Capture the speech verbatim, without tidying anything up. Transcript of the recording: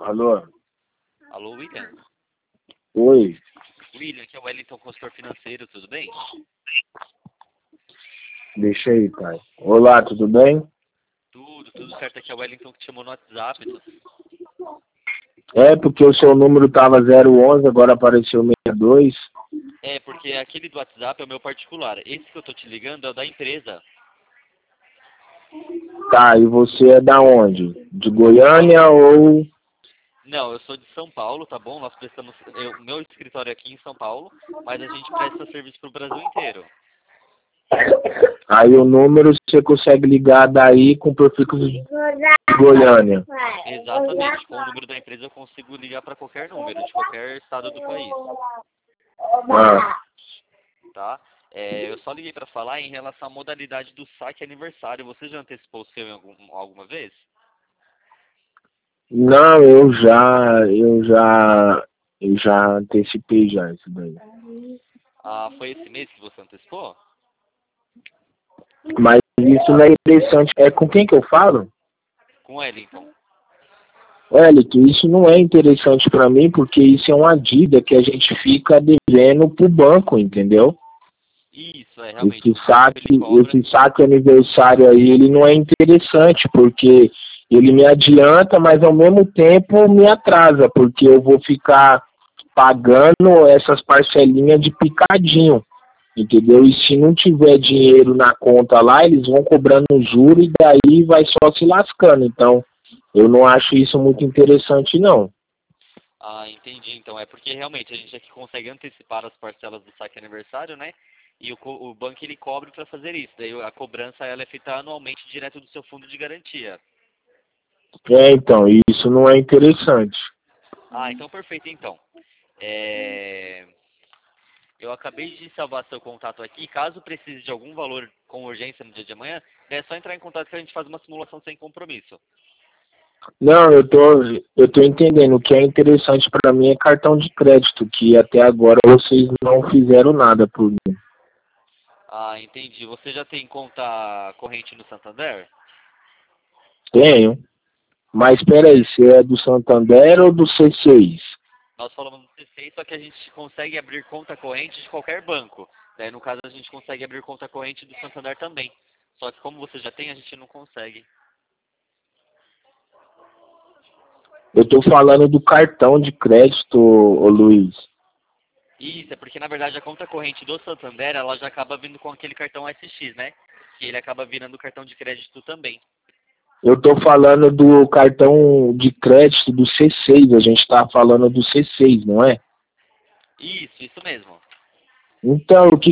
Alô? Alô, William? Oi. William, aqui é o Wellington, consultor financeiro, tudo bem? Deixa aí, pai. Olá, tudo bem? Tudo, tudo certo. Aqui é o Wellington que te chamou no WhatsApp. Tudo... É, porque o seu número tava zero onze, agora apareceu sessenta e dois. É, porque aquele do WhatsApp é o meu particular. Esse que eu tô te ligando é o da empresa. Tá, e você é da onde? De Goiânia ou... Não, eu sou de São Paulo, tá bom? Nós prestamos... O meu escritório é aqui em São Paulo, mas a gente presta serviço pro Brasil inteiro. Aí o número você consegue ligar daí com o prefixo de Goiânia. Exatamente. Com o número da empresa eu consigo ligar para qualquer número, de qualquer estado do país. Ah. Tá? É, eu só liguei para falar em relação à modalidade do saque aniversário. Você já antecipou o seu em algum, alguma vez? Não, eu já, eu já, eu já antecipei já isso daí. Ah, foi esse mês que você antecipou? Mas isso não é interessante. É com quem que eu falo? Com o Wellington. Wellington, isso não é interessante para mim porque isso é uma dívida que a gente fica devendo pro banco, entendeu? Isso, é realmente. Esse O banco, saque, ele cobra. esse saque aniversário aí, ele não é interessante porque ele me adianta, mas ao mesmo tempo me atrasa, porque eu vou ficar pagando essas parcelinhas de picadinho, entendeu? E se não tiver dinheiro na conta lá, eles vão cobrando juros e daí vai só se lascando. Então, eu não acho isso muito interessante, não. Ah, entendi. Então, é porque realmente a gente aqui consegue antecipar as parcelas do saque aniversário, né? E o, co- o banco, ele cobra para fazer isso. Daí a cobrança, ela é feita anualmente direto do seu fundo de garantia. É, então, isso não é interessante. Ah, então perfeito, então. É... Eu acabei de salvar seu contato aqui. Caso precise de algum valor com urgência no dia de amanhã, é só entrar em contato que a gente faz uma simulação sem compromisso. Não, eu tô, eu tô entendendo. O que é interessante para mim é cartão de crédito, que até agora vocês não fizeram nada por mim. Ah, entendi. Você já tem conta corrente no Santander? Tenho. Mas espera aí, você é do Santander ou do C seis? Nós falamos do C seis, só que a gente consegue abrir conta corrente de qualquer banco. Daí, no caso, a gente consegue abrir conta corrente do Santander também. Só que como você já tem, a gente não consegue. Eu tô falando do cartão de crédito, ô Luiz. Isso, é porque na verdade a conta corrente do Santander, ela já acaba vindo com aquele cartão S X, né? Que ele acaba virando cartão de crédito também. Eu tô falando do cartão de crédito do C seis. A gente tá falando do C seis, não é? Isso, isso mesmo. Então, o que